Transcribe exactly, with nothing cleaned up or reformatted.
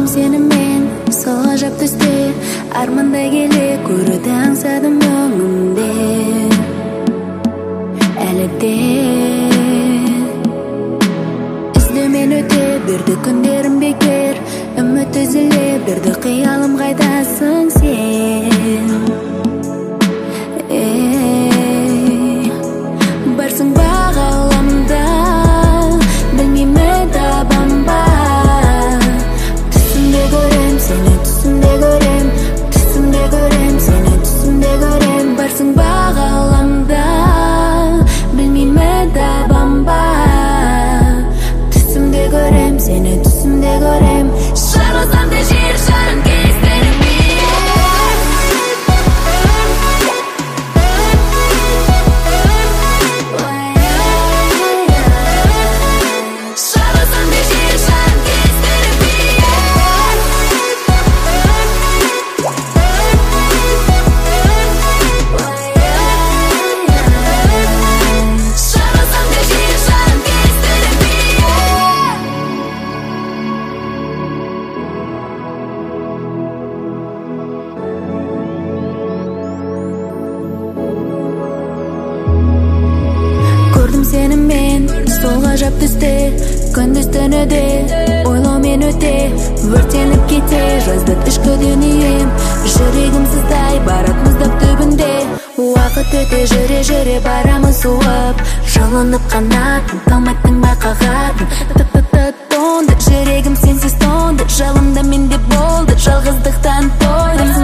Көрдім сені мен сол ғажап түсте, армандай келе көруді аңсадым өңімде. Әлі де іздеумен өте берді күндерім бекер, үміт үзіле берді қиялым, қайдасың сен? Ей, барсың ба ғаламда, білмеймін табам ба. Түсімде көрем сені, түсімде көрем, түсімде көрем сені, түсімде көрем. Барсың ба ғаламда, білмеймін табам ба. Түсімде көрем сені, түсімде көрем. Шарласам да жер шарын кездеріп сені мен сол ғажап түсте, күндіз түніде ойлаумен өте, өртеніп кете жаздық ішкі дүнием. Жүрегім сыздай барат мұздап түбінде, уақыт өте жүре-жүре барамыз суып. Жылынып қанатын қалмайтын байқағатын, тып-тып-тып тонды жүрегім сенсіз тонды. Жалында менде болды, жалғыздықтан тойдым.